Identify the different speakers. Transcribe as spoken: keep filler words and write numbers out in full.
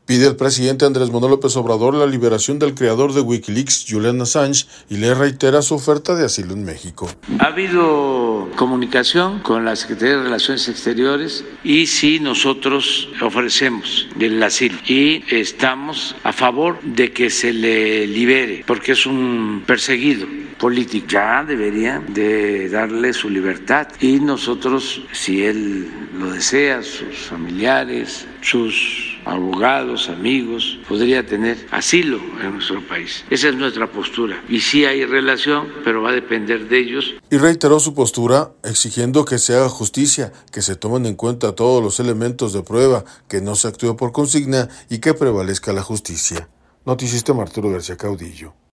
Speaker 1: Pide al presidente Andrés Manuel López Obrador la liberación del creador de Wikileaks, Julian Assange, y le reitera su oferta de asilo en México.
Speaker 2: Ha habido comunicación con la Secretaría de Relaciones Exteriores y sí nosotros ofrecemos el asilo y estamos a favor de que se le libere porque es un perseguido político. Ya debería de darle su libertad y nosotros, si él lo desea, sus familiares, sus abogados, amigos, podría tener asilo en nuestro país. Esa es nuestra postura. Y sí hay relación, pero va a depender de ellos.
Speaker 1: Y reiteró su postura exigiendo que se haga justicia, que se tomen en cuenta todos los elementos de prueba, que no se actúe por consigna y que prevalezca la justicia. Noticista Arturo García Caudillo.